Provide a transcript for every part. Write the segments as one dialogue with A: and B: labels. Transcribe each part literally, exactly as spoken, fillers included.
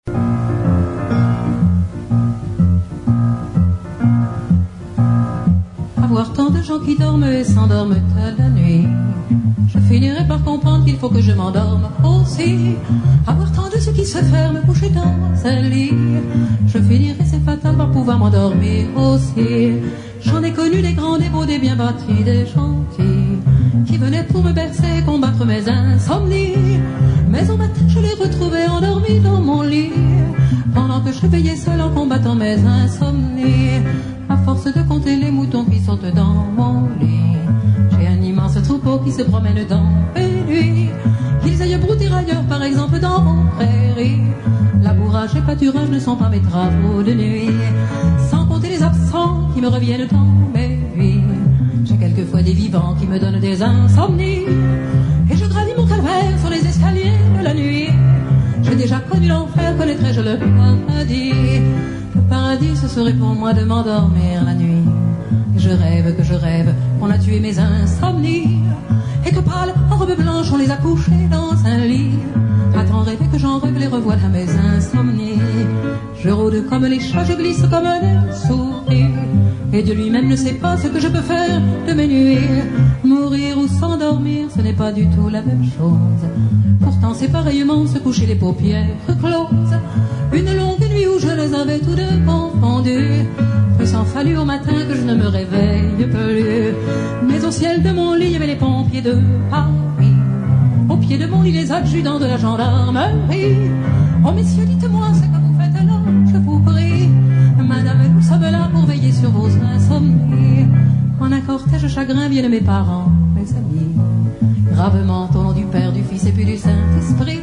A: Avoir tant de gens qui dorment et s'endorment à la nuit, je finirai par comprendre qu'il faut que je m'endorme aussi. Avoir tant de ceux qui se ferment couchés dans un lit, je finirai, c'est fatal, par pouvoir m'endormir aussi. J'en ai connu des grands, des beaux, des bien bâtis, des gentils, qui venaient pour me bercer, combattre mes insomnies. Mais au matin je les retrouvais endormis dans mon lit, pendant que je veillais seul en combattant mes insomnies. À force de compter les moutons qui sortent dans mon lit, j'ai un immense troupeau qui se promène dans les nuits. Qu'ils aillent brouter ailleurs, par exemple dans mon prairie, labourage et pâturage ne sont pas mes travaux de nuit. Sans compter les absents qui me reviennent dans mes nuits, j'ai quelquefois des vivants qui me donnent des insomnies. Et je gravis mon calvaire sur les escaliers de la nuit. J'ai déjà connu l'enfer, connaîtrai-je le paradis? Le paradis, ce serait pour moi de m'endormir la nuit. Et je rêve que je rêve qu'on a tué mes insomnies, et que pâles, en robe blanche, on les a couchés dans un lit. À tant rêver que j'en rêve, les revoilà mes insomnies. Je rôde comme les chats, je glisse comme les souris, et Dieu lui-même ne sait pas ce que je peux faire de mes nuits. Mourir ou s'endormir, ce n'est pas du tout la même chose. Pourtant c'est pareillement se coucher les paupières closes. Une longue nuit où je les avais tous deux confondus, peu s'en fallut au matin que je ne me réveille plus. Mais au ciel de mon lit, il y avait les pompiers de Paris. Au pied de mon lit, les adjudants de la gendarmerie. Oh messieurs, dites-moi ce que vous faites là, je vous prie. Madame, nous sommes là pour veiller sur vos insomnies. En un cortège chagrin viennent mes parents, mes amis, gravement au nom du Père, du Fils et puis du Saint-Esprit.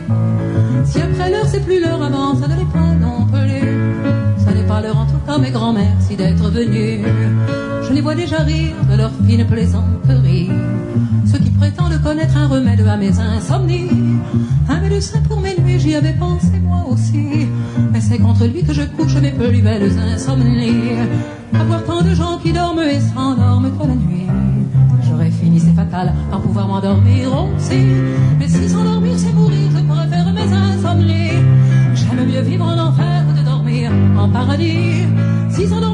A: Si après l'heure c'est plus l'heure, avant ça ne l'est pas non plus. Ça n'est pas l'heure en tout cas, mes grands-mères, si d'être venus. Je les vois déjà rire de leur fine plaisanterie, ceux qui prétendent connaître un remède à mes insomnies. Un médecin pour mes nuits, j'y avais pensé moi aussi, mais c'est contre lui que je couche mes plus belles insomnies. Avoir tant de gens qui dorment et s'endorment toute la nuit, j'aurais fini, c'est fatal, par pouvoir m'endormir aussi. Mais si s'endormir c'est mourir, je pourrais faire mes insomnies. J'aime mieux vivre en enfer que de dormir en paradis. Si s'endormir